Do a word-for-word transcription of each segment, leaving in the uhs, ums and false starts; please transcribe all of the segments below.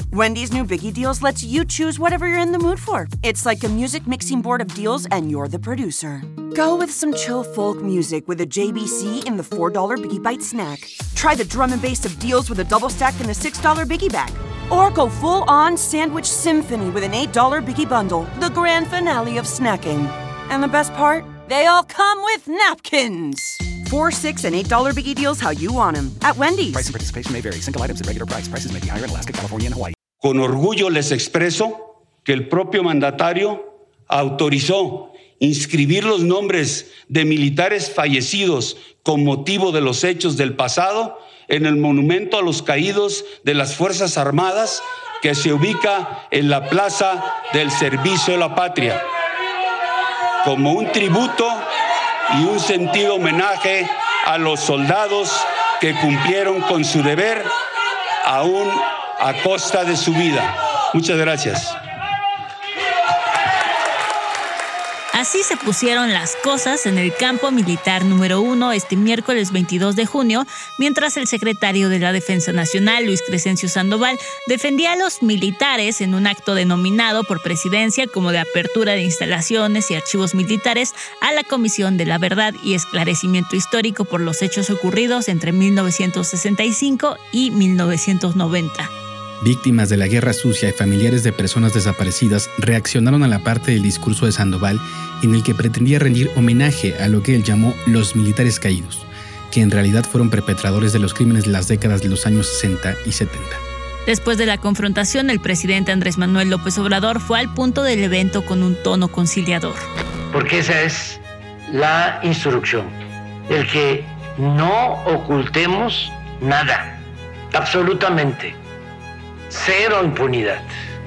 Wendy's new Biggie Deals lets you choose whatever you're in the mood for. It's like a music mixing board of deals and you're the producer. Go with some chill folk music with a J B C in the four dollar Biggie Bite snack. Try the drum and bass of deals with a double stack in the six dollar Biggie Bag. Or go full-on sandwich symphony with an eight dollar Biggie Bundle, the grand finale of snacking. And the best part? They all come with napkins. Four, six, and eight dollar Biggie Deals how you want them at Wendy's. Price and participation may vary. Single items at regular price. Prices may be higher in Alaska, California, and Hawaii. Con orgullo les expreso que el propio mandatario autorizó inscribir los nombres de militares fallecidos con motivo de los hechos del pasado en el monumento a los caídos de las Fuerzas Armadas que se ubica en la Plaza del Servicio de la Patria, como un tributo y un sentido homenaje a los soldados que cumplieron con su deber aún a costa de su vida. Muchas gracias. Así se pusieron las cosas en el campo militar número uno este miércoles veintidós de junio, mientras el secretario de la Defensa Nacional, Luis Crescencio Sandoval, defendía a los militares en un acto denominado por Presidencia como de apertura de instalaciones y archivos militares a la Comisión de la Verdad y Esclarecimiento Histórico por los hechos ocurridos entre mil novecientos sesenta y cinco y mil novecientos noventa. Víctimas de la guerra sucia y familiares de personas desaparecidas reaccionaron a la parte del discurso de Sandoval en el que pretendía rendir homenaje a lo que él llamó los militares caídos, que en realidad fueron perpetradores de los crímenes de las décadas de los años sesenta y setenta. Después de la confrontación, el presidente Andrés Manuel López Obrador fue al punto del evento con un tono conciliador. Porque esa es la instrucción, el que no ocultemos nada, absolutamente. Cero impunidad,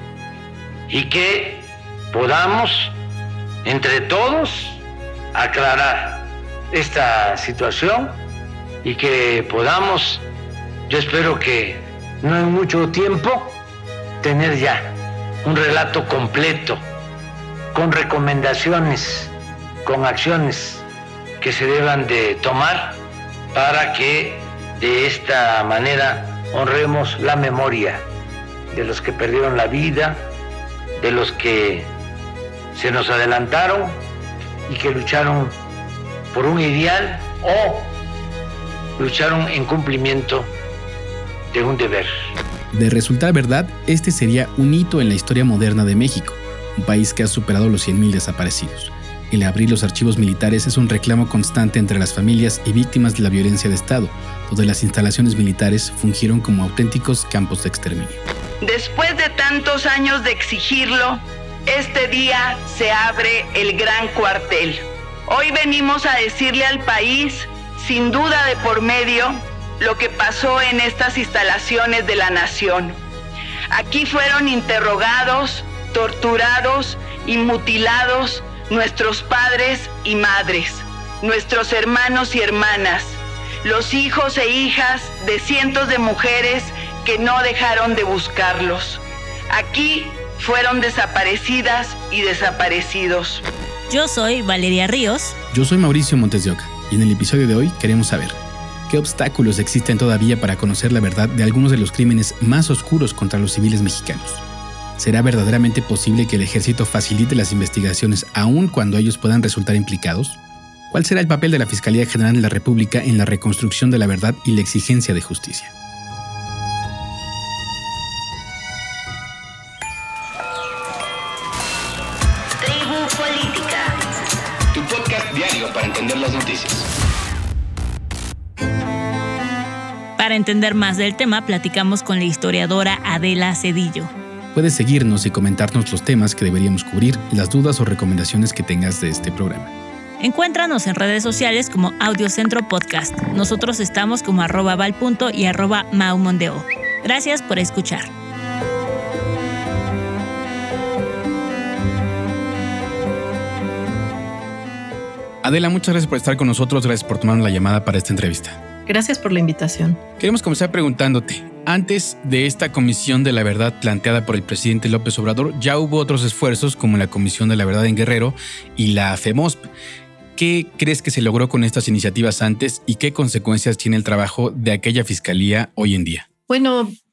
y que podamos entre todos aclarar esta situación y que podamos, yo espero que no en mucho tiempo, tener ya un relato completo con recomendaciones, con acciones que se deban de tomar para que de esta manera honremos la memoria de los que perdieron la vida, de los que se nos adelantaron y que lucharon por un ideal o lucharon en cumplimiento de un deber. De resultar verdad, este sería un hito en la historia moderna de México, un país que ha superado los cien mil desaparecidos. El abrir los archivos militares es un reclamo constante entre las familias y víctimas de la violencia de Estado, donde las instalaciones militares fungieron como auténticos campos de exterminio. Después de tantos años de exigirlo, este día se abre el gran cuartel. Hoy venimos a decirle al país, sin duda de por medio, lo que pasó en estas instalaciones de la nación. Aquí fueron interrogados, torturados y mutilados nuestros padres y madres, nuestros hermanos y hermanas, los hijos e hijas de cientos de mujeres que no dejaron de buscarlos. Aquí fueron desaparecidas y desaparecidos. Yo soy Valeria Ríos. Yo soy Mauricio Montes de Oca, y en el episodio de hoy queremos saber ¿qué obstáculos existen todavía para conocer la verdad de algunos de los crímenes más oscuros contra los civiles mexicanos? ¿Será verdaderamente posible que el ejército facilite las investigaciones aun cuando ellos puedan resultar implicados? ¿Cuál será el papel de la Fiscalía General de la República en la reconstrucción de la verdad y la exigencia de justicia? Tribu Política, Tu podcast diario para entender las noticias. Para entender más del tema, platicamos con la historiadora Adela Cedillo. Puedes seguirnos y comentarnos los temas que deberíamos cubrir y las dudas o recomendaciones que tengas de este programa. Encuéntranos en redes sociales como Audiocentro Podcast. Nosotros estamos como arroba valpunto y arroba maumondeo. Gracias por escuchar. Adela, muchas gracias por estar con nosotros. Gracias por tomarnos la llamada para esta entrevista. Gracias por la invitación. Queremos comenzar preguntándote, antes de esta Comisión de la Verdad planteada por el presidente López Obrador, ya hubo otros esfuerzos como la Comisión de la Verdad en Guerrero y la FEMOSP. ¿Qué crees que se logró con estas iniciativas antes y qué consecuencias tiene el trabajo de aquella fiscalía hoy en día? Bueno,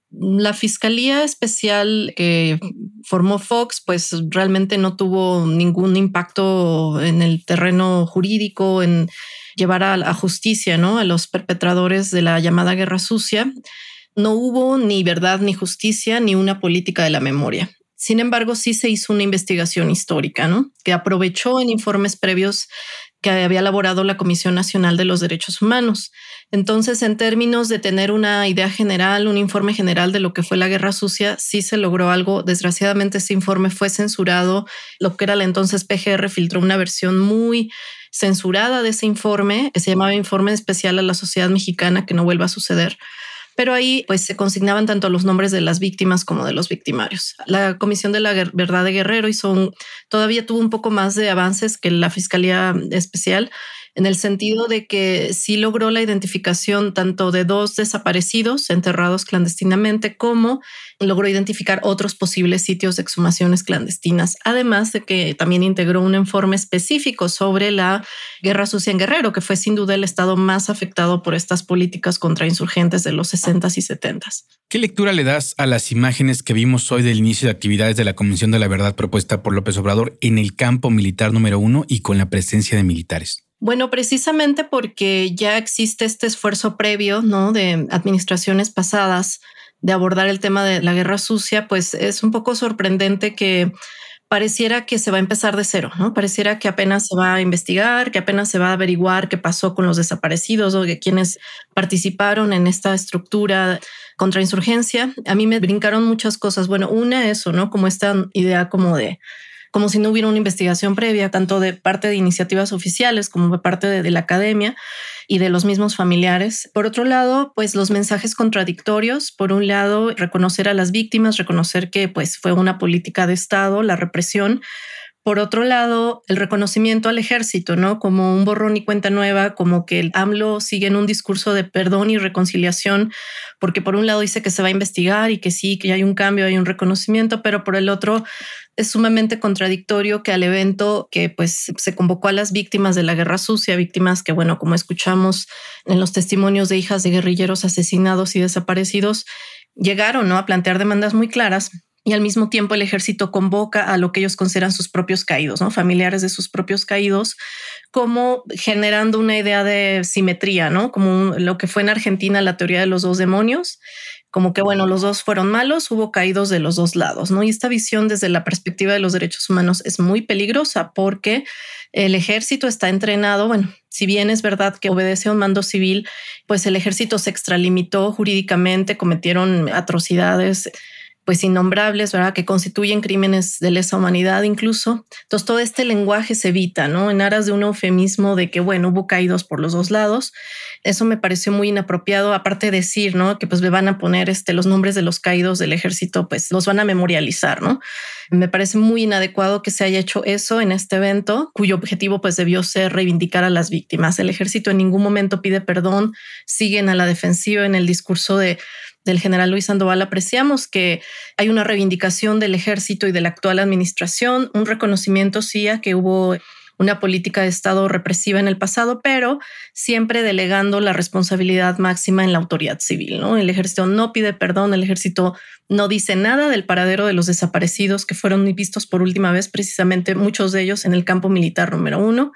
La Fiscalía Especial que formó Fox, pues realmente no tuvo ningún impacto en el terreno jurídico, en llevar a, a justicia, ¿no?, a los perpetradores de la llamada Guerra Sucia. No hubo ni verdad ni justicia ni una política de la memoria. Sin embargo, sí se hizo una investigación histórica, ¿no?, que aprovechó en informes previos que había elaborado la Comisión Nacional de los Derechos Humanos. Entonces, en términos de tener una idea general, un informe general de lo que fue la Guerra Sucia, sí se logró algo. Desgraciadamente, ese informe fue censurado. Lo que era la entonces P G R filtró una versión muy censurada de ese informe, que se llamaba Informe Especial a la Sociedad Mexicana, que no vuelva a suceder. Pero ahí pues se consignaban tanto los nombres de las víctimas como de los victimarios. La Comisión de la Verdad de Guerrero hizo un, todavía tuvo un poco más de avances que la Fiscalía Especial, en el sentido de que sí logró la identificación tanto de dos desaparecidos enterrados clandestinamente, como logró identificar otros posibles sitios de exhumaciones clandestinas, además de que también integró un informe específico sobre la Guerra Sucia en Guerrero, que fue sin duda el estado más afectado por estas políticas contra insurgentes de los sesentas y setentas. ¿Qué lectura le das a las imágenes que vimos hoy del inicio de actividades de la Comisión de la Verdad propuesta por López Obrador en el campo militar número uno y con la presencia de militares? Bueno, precisamente porque ya existe este esfuerzo previo, ¿no?, de administraciones pasadas de abordar el tema de la Guerra Sucia, pues es un poco sorprendente que pareciera que se va a empezar de cero, ¿no? Pareciera que apenas se va a investigar, que apenas se va a averiguar qué pasó con los desaparecidos o de quienes participaron en esta estructura contrainsurgencia. A mí me brincaron muchas cosas. Bueno, una, eso, ¿no?, como esta idea como de como si no hubiera una investigación previa, tanto de parte de iniciativas oficiales como de parte de, de la academia y de los mismos familiares. Por otro lado, pues los mensajes contradictorios. Por un lado, reconocer a las víctimas, reconocer que pues fue una política de Estado, la represión. Por otro lado, el reconocimiento al ejército, ¿no?, como un borrón y cuenta nueva, como que el AMLO sigue en un discurso de perdón y reconciliación, porque por un lado dice que se va a investigar y que sí, que hay un cambio, hay un reconocimiento, pero por el otro es sumamente contradictorio que al evento que pues se convocó a las víctimas de la Guerra Sucia, víctimas que, bueno, como escuchamos en los testimonios de hijas de guerrilleros asesinados y desaparecidos, llegaron, ¿no?, a plantear demandas muy claras. Y al mismo tiempo el ejército convoca a lo que ellos consideran sus propios caídos, ¿no?, familiares de sus propios caídos, como generando una idea de simetría, ¿no?, como un, lo que fue en Argentina la teoría de los dos demonios, como que, bueno, los dos fueron malos, hubo caídos de los dos lados, ¿no? Y esta visión desde la perspectiva de los derechos humanos es muy peligrosa porque el ejército está entrenado, bueno, si bien es verdad que obedece a un mando civil, pues el ejército se extralimitó jurídicamente, cometieron atrocidades pues innombrables, ¿verdad?, que constituyen crímenes de lesa humanidad incluso. Entonces todo este lenguaje se evita, ¿no?, en aras de un eufemismo de que, bueno, hubo caídos por los dos lados. Eso me pareció muy inapropiado. Aparte de decir, ¿no?, que pues le van a poner este, los nombres de los caídos del ejército, pues los van a memorializar, ¿no? Me parece muy inadecuado que se haya hecho eso en este evento, cuyo objetivo pues debió ser reivindicar a las víctimas. El ejército en ningún momento pide perdón, siguen a la defensiva. En el discurso de del general Luis Sandoval apreciamos que hay una reivindicación del ejército y de la actual administración, un reconocimiento sí a que hubo una política de Estado represiva en el pasado, pero siempre delegando la responsabilidad máxima en la autoridad civil, ¿no? El ejército no pide perdón, el ejército no dice nada del paradero de los desaparecidos que fueron vistos por última vez, precisamente muchos de ellos en el campo militar número uno.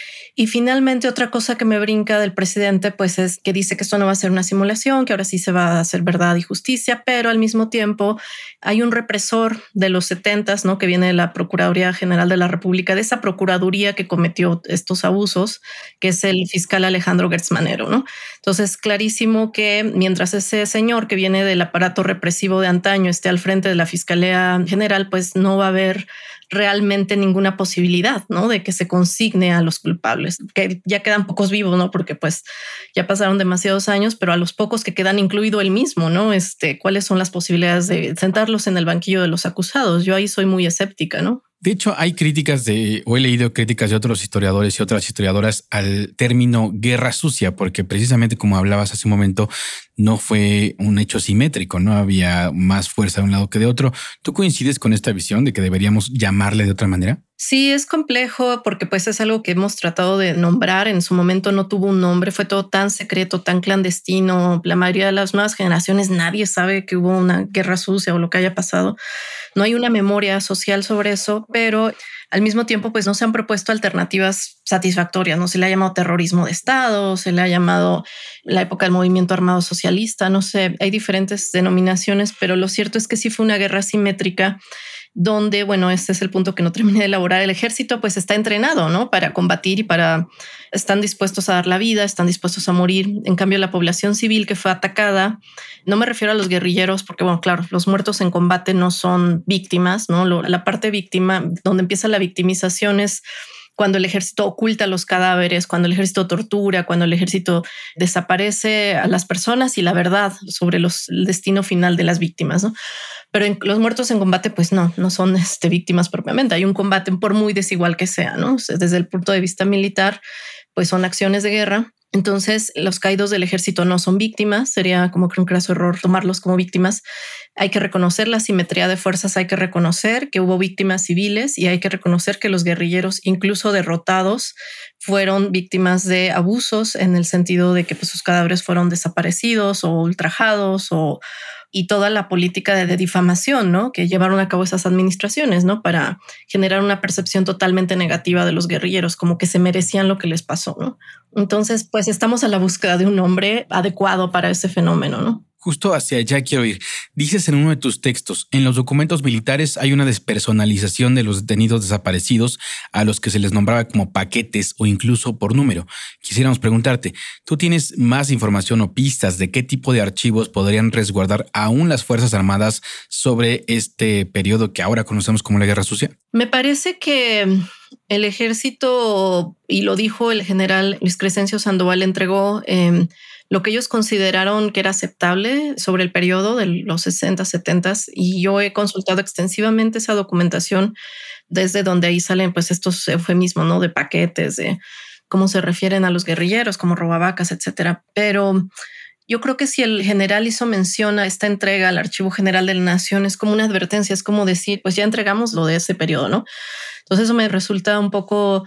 Y finalmente otra cosa que me brinca del presidente pues es que dice que esto no va a ser una simulación, que ahora sí se va a hacer verdad y justicia, pero al mismo tiempo hay un represor de los setentas, ¿no?, que viene de la Procuraduría General de la República, de esa procuraduría que cometió estos abusos, que es el fiscal Alejandro Gertz Manero, ¿no? Entonces, clarísimo que mientras ese señor que viene del aparato represivo de antaño esté al frente de la Fiscalía General, pues no va a haber realmente ninguna posibilidad, ¿no?, de que se consigne a los culpables, que ya quedan pocos vivos, ¿no?, porque pues ya pasaron demasiados años, pero a los pocos que quedan, incluido él mismo, ¿no?, este, ¿cuáles son las posibilidades de sentarlos en el banquillo de los acusados? Yo ahí soy muy escéptica, ¿no? De hecho, hay críticas de, o he leído críticas de otros historiadores y otras historiadoras al término guerra sucia, porque precisamente como hablabas hace un momento, no fue un hecho simétrico, no había más fuerza de un lado que de otro. ¿Tú coincides con esta visión de que deberíamos llamarle de otra manera? Sí, es complejo porque pues es algo que hemos tratado de nombrar. En su momento no tuvo un nombre, fue todo tan secreto, tan clandestino. La mayoría de las nuevas generaciones, nadie sabe que hubo una guerra sucia o lo que haya pasado. No hay una memoria social sobre eso, pero al mismo tiempo pues no se han propuesto alternativas satisfactorias. No se le ha llamado terrorismo de Estado, se le ha llamado la época del movimiento armado socialista. No sé, hay diferentes denominaciones, pero lo cierto es que sí fue una guerra asimétrica donde, bueno, este es el punto que no terminé de elaborar. El ejército pues está entrenado, ¿no? Para combatir y para, están dispuestos a dar la vida, están dispuestos a morir. En cambio, la población civil que fue atacada, no me refiero a los guerrilleros, porque bueno, claro, los muertos en combate no son víctimas, ¿no? Lo, la parte víctima, donde empieza la victimización es cuando el ejército oculta los cadáveres, cuando el ejército tortura, cuando el ejército desaparece a las personas y la verdad sobre los, el destino final de las víctimas, ¿no? Pero en, los muertos en combate, pues no, no son este, víctimas propiamente. Hay un combate por muy desigual que sea, ¿no? O sea, desde el punto de vista militar, pues son acciones de guerra. Entonces, los caídos del ejército no son víctimas. Sería como que un craso error tomarlos como víctimas. Hay que reconocer la simetría de fuerzas, hay que reconocer que hubo víctimas civiles y hay que reconocer que los guerrilleros, incluso derrotados, fueron víctimas de abusos en el sentido de que pues, sus cadáveres fueron desaparecidos o ultrajados o y toda la política de, de difamación, ¿no? Que llevaron a cabo esas administraciones, ¿no? Para generar una percepción totalmente negativa de los guerrilleros, como que se merecían lo que les pasó, ¿no? Entonces, pues estamos a la búsqueda de un nombre adecuado para ese fenómeno, ¿no? Justo hacia allá quiero ir. Dices en uno de tus textos, en los documentos militares hay una despersonalización de los detenidos desaparecidos a los que se les nombraba como paquetes o incluso por número. Quisiéramos preguntarte, ¿tú tienes más información o pistas de qué tipo de archivos podrían resguardar aún las Fuerzas Armadas sobre este periodo que ahora conocemos como la Guerra Sucia? Me parece que el ejército, y lo dijo el general Luis Crescencio Sandoval, entregó eh, lo que ellos consideraron que era aceptable sobre el periodo de los sesenta, setenta, y yo he consultado extensivamente esa documentación desde donde ahí salen pues estos eufemismos, ¿no? De paquetes, de cómo se refieren a los guerrilleros, como robavacas, etcétera. Pero yo creo que si el general hizo mención a esta entrega al Archivo General de la Nación, es como una advertencia, es como decir, pues ya entregamos lo de ese periodo, ¿no? Entonces eso me resulta un poco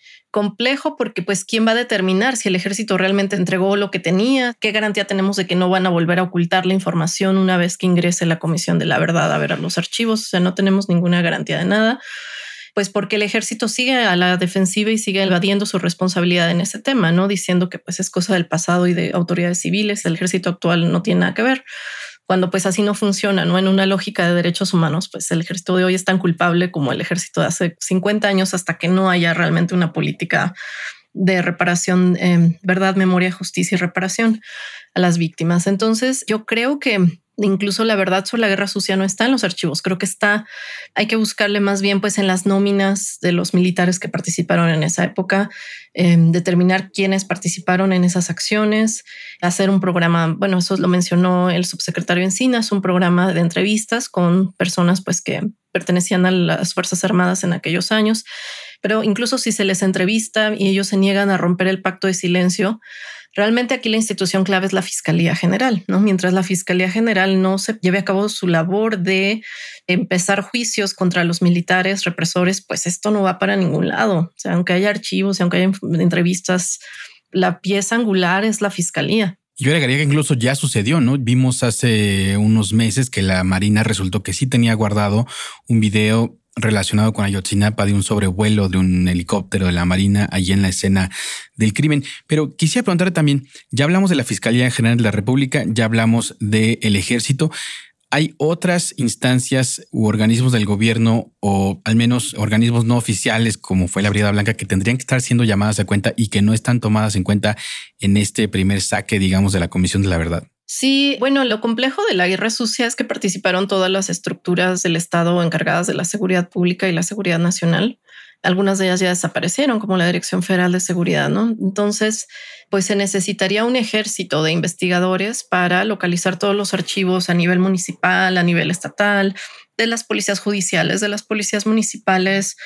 complejo porque pues quién va a determinar si el ejército realmente entregó lo que tenía, qué garantía tenemos de que no van a volver a ocultar la información una vez que ingrese la Comisión de la Verdad a ver los archivos. O sea, no tenemos ninguna garantía de nada, pues porque el ejército sigue a la defensiva y sigue evadiendo su responsabilidad en ese tema, ¿no? Diciendo que pues es cosa del pasado y de autoridades civiles, el ejército actual no tiene nada que ver. Cuando pues así no funciona, ¿no? En una lógica de derechos humanos, pues el ejército de hoy es tan culpable como el ejército de hace cincuenta años hasta que no haya realmente una política de reparación, eh, verdad, memoria, justicia y reparación a las víctimas. Entonces yo creo que incluso la verdad sobre la guerra sucia no está en los archivos. Creo que está, hay que buscarle más bien pues en las nóminas de los militares que participaron en esa época, eh, determinar quiénes participaron en esas acciones, hacer un programa, bueno, eso lo mencionó el subsecretario Encinas, un programa de entrevistas con personas pues que pertenecían a las Fuerzas Armadas en aquellos años. Pero incluso si se les entrevista y ellos se niegan a romper el pacto de silencio, realmente aquí la institución clave es la Fiscalía General, ¿no? Mientras la Fiscalía General no se lleve a cabo su labor de empezar juicios contra los militares represores, pues esto no va para ningún lado. O sea, aunque haya archivos y aunque haya entrevistas, la pieza angular es la Fiscalía. Yo agregaría que incluso ya sucedió, ¿no? Vimos hace unos meses que la Marina resultó que sí tenía guardado un video relacionado con Ayotzinapa de un sobrevuelo de un helicóptero de la Marina allí en la escena del crimen. Pero quisiera preguntarle también, ya hablamos de la Fiscalía General de la República, ya hablamos del Ejército. ¿Hay otras instancias u organismos del gobierno o al menos organismos no oficiales como fue la Brigada Blanca que tendrían que estar siendo llamadas a cuenta y que no están tomadas en cuenta en este primer saque, digamos, de la Comisión de la Verdad? Sí, bueno, lo complejo de la guerra sucia es que participaron todas las estructuras del Estado encargadas de la seguridad pública y la seguridad nacional. Algunas de ellas ya desaparecieron, como la Dirección Federal de Seguridad, ¿no? Entonces, pues se necesitaría un ejército de investigadores para localizar todos los archivos a nivel municipal, a nivel estatal, de las policías judiciales, de las policías municipales,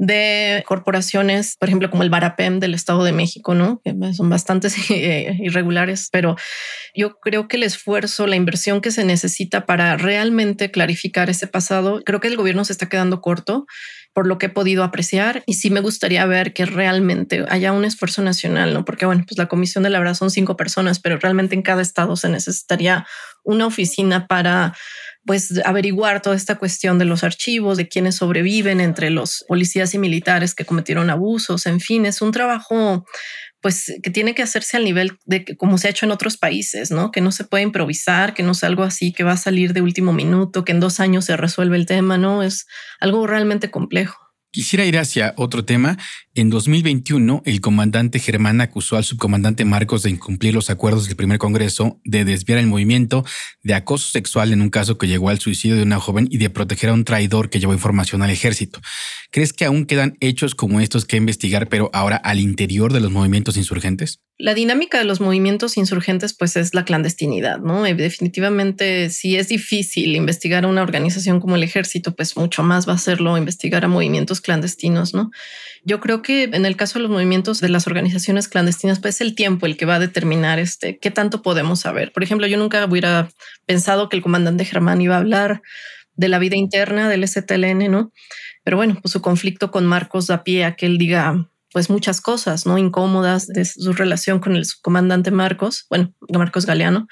de corporaciones, por ejemplo, como el Barapem del Estado de México, ¿no? Que son bastante irregulares, pero yo creo que el esfuerzo, la inversión que se necesita para realmente clarificar ese pasado, creo que el gobierno se está quedando corto. por lo que he podido apreciar, y sí me gustaría ver que realmente haya un esfuerzo nacional, ¿no? Porque bueno, pues la Comisión de la Verdad son cinco personas, pero realmente en cada estado se necesitaría una oficina para pues averiguar toda esta cuestión de los archivos, de quienes sobreviven entre los policías y militares que cometieron abusos. En fin, es un trabajo pues que tiene que hacerse al nivel de que, como se ha hecho en otros países, ¿no? Que no se puede improvisar, que no es algo así que va a salir de último minuto, que en dos años se resuelve el tema, ¿no? Es algo realmente complejo. Quisiera ir hacia otro tema. En dos mil veintiuno, el comandante Germán acusó al subcomandante Marcos de incumplir los acuerdos del primer Congreso, de desviar el movimiento, de acoso sexual en un caso que llegó al suicidio de una joven y de proteger a un traidor que llevó información al ejército. ¿Crees que aún quedan hechos como estos que investigar, pero ahora al interior de los movimientos insurgentes? La dinámica de los movimientos insurgentes pues es la clandestinidad, ¿no? Y definitivamente si es difícil investigar a una organización como el ejército, pues mucho más va a serlo investigar a movimientos clandestinos, ¿no? Yo creo que en el caso de los movimientos de las organizaciones clandestinas, pues es el tiempo el que va a determinar este, qué tanto podemos saber. Por ejemplo, yo nunca hubiera pensado que el comandante Germán iba a hablar de la vida interna del S T L N, ¿no? Pero bueno, pues su conflicto con Marcos da pie a que él diga pues muchas cosas, ¿no? Incómodas de su relación con el subcomandante Marcos, bueno, Marcos Galeano.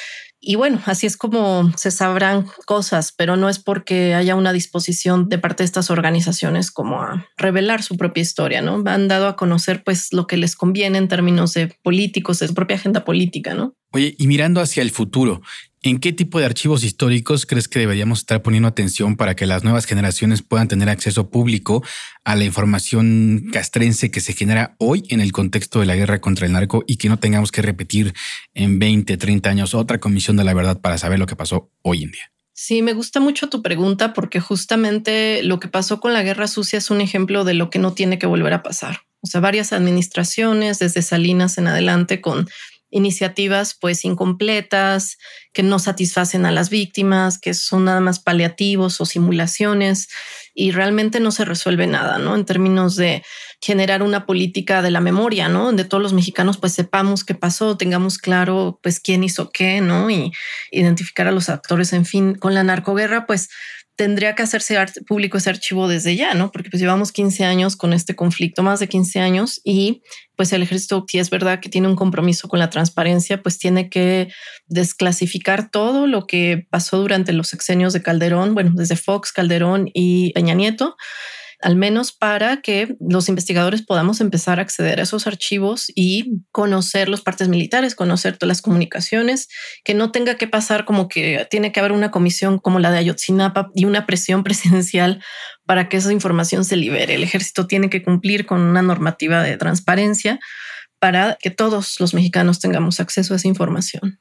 Y bueno, así es como se sabrán cosas, pero no es porque haya una disposición de parte de estas organizaciones como a revelar su propia historia, ¿no? Han dado a conocer pues lo que les conviene en términos de políticos, de su propia agenda política, ¿no? Oye, y mirando hacia el futuro, ¿en qué tipo de archivos históricos crees que deberíamos estar poniendo atención para que las nuevas generaciones puedan tener acceso público a la información castrense que se genera hoy en el contexto de la guerra contra el narco y que no tengamos que repetir en veinte, treinta años otra comisión de la verdad para saber lo que pasó hoy en día? Sí, me gusta mucho tu pregunta porque justamente lo que pasó con la Guerra Sucia es un ejemplo de lo que no tiene que volver a pasar. O sea, varias administraciones desde Salinas en adelante con iniciativas pues incompletas, que no satisfacen a las víctimas, que son nada más paliativos o simulaciones y realmente no se resuelve nada, ¿no? En términos de generar una política de la memoria, ¿no? Donde todos los mexicanos pues sepamos qué pasó, tengamos claro pues quién hizo qué, ¿no? Y identificar a los actores, en fin, con la narcoguerra pues tendría que hacerse público ese archivo desde ya, ¿no? Porque pues llevamos quince años con este conflicto, más de quince años, y pues el ejército, si es verdad que tiene un compromiso con la transparencia, pues tiene que desclasificar todo lo que pasó durante los sexenios de Calderón, bueno, desde Fox, Calderón y Peña Nieto, al menos para que los investigadores podamos empezar a acceder a esos archivos y conocer los partes militares, conocer todas las comunicaciones, que no tenga que pasar como que tiene que haber una comisión como la de Ayotzinapa y una presión presidencial para que esa información se libere. El ejército tiene que cumplir con una normativa de transparencia para que todos los mexicanos tengamos acceso a esa información.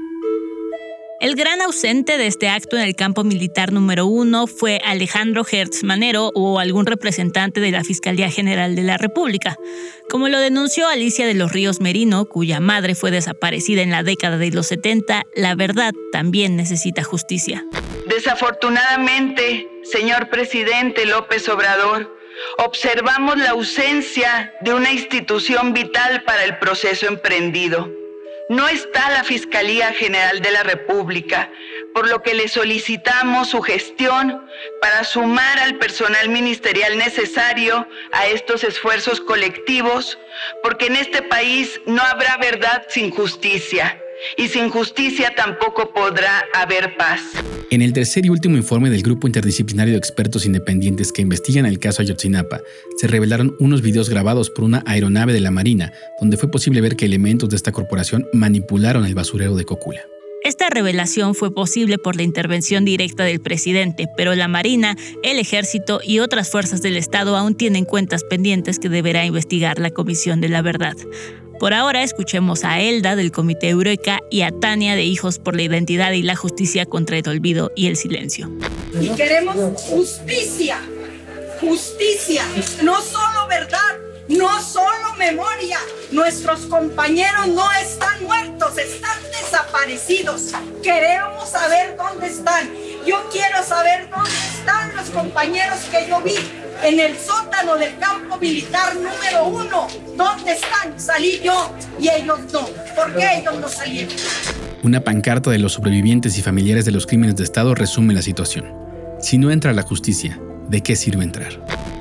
El gran ausente de este acto en el campo militar número uno fue Alejandro Gertz Manero o algún representante de la Fiscalía General de la República. Como lo denunció Alicia de los Ríos Merino, cuya madre fue desaparecida en la década de los setenta, la verdad también necesita justicia. Desafortunadamente, señor presidente López Obrador, observamos la ausencia de una institución vital para el proceso emprendido. No está la Fiscalía General de la República, por lo que le solicitamos su gestión para sumar al personal ministerial necesario a estos esfuerzos colectivos, porque en este país no habrá verdad sin justicia, y sin justicia tampoco podrá haber paz. En el tercer y último informe del Grupo Interdisciplinario de Expertos Independientes que investigan el caso Ayotzinapa, se revelaron unos videos grabados por una aeronave de la Marina, donde fue posible ver que elementos de esta corporación manipularon el basurero de Cocula. Esta revelación fue posible por la intervención directa del presidente, pero la Marina, el Ejército y otras fuerzas del Estado aún tienen cuentas pendientes que deberá investigar la Comisión de la Verdad. Por ahora escuchemos a Elda del Comité Eureka y a Tania de Hijos por la Identidad y la Justicia contra el Olvido y el Silencio. Y queremos justicia, justicia, no solo verdad, no solo memoria. Nuestros compañeros no están muertos, están desaparecidos. Queremos saber dónde están. Yo quiero saber dónde están los compañeros que yo vi en el sótano del campo militar número uno. ¿Dónde están? Salí yo y ellos no. ¿Por qué ellos no salieron? Una pancarta de los sobrevivientes y familiares de los crímenes de Estado resume la situación. Si no entra la justicia, ¿de qué sirve entrar?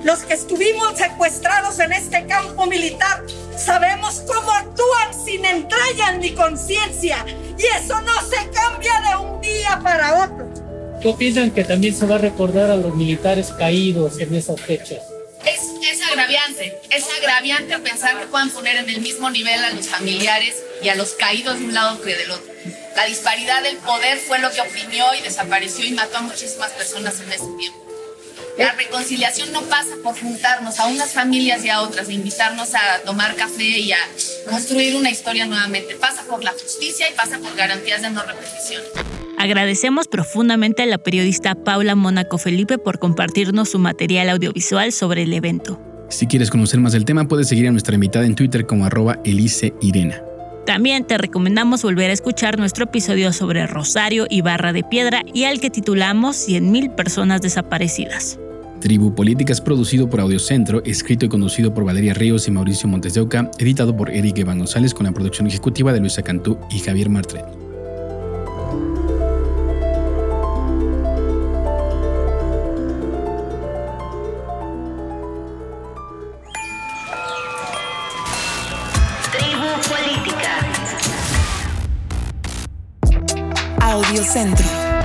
Los que estuvimos secuestrados en este campo militar sabemos cómo actúan sin entrañas ni conciencia, y eso no se cambia de un día para otro. ¿Qué opinan que también se va a recordar a los militares caídos en esas fechas? Es, es agraviante, es agraviante pensar que puedan poner en el mismo nivel a los familiares y a los caídos de un lado que del otro. La disparidad del poder fue lo que oprimió y desapareció y mató a muchísimas personas en ese tiempo. La reconciliación no pasa por juntarnos a unas familias y a otras, e invitarnos a tomar café y a construir una historia nuevamente. Pasa por la justicia y pasa por garantías de no repetición. Agradecemos profundamente a la periodista Paula Mónaco Felipe por compartirnos su material audiovisual sobre el evento. Si quieres conocer más del tema, puedes seguir a nuestra invitada en Twitter como arroba eliceirena. También te recomendamos volver a escuchar nuestro episodio sobre Rosario y Barra de Piedra y al que titulamos cien mil personas desaparecidas. Tribu Política es producido por Audiocentro, escrito y conducido por Valeria Ríos y Mauricio Montes de Oca, editado por Eric Evan González con la producción ejecutiva de Luisa Cantú y Javier Martret. Tribu Política. Audiocentro.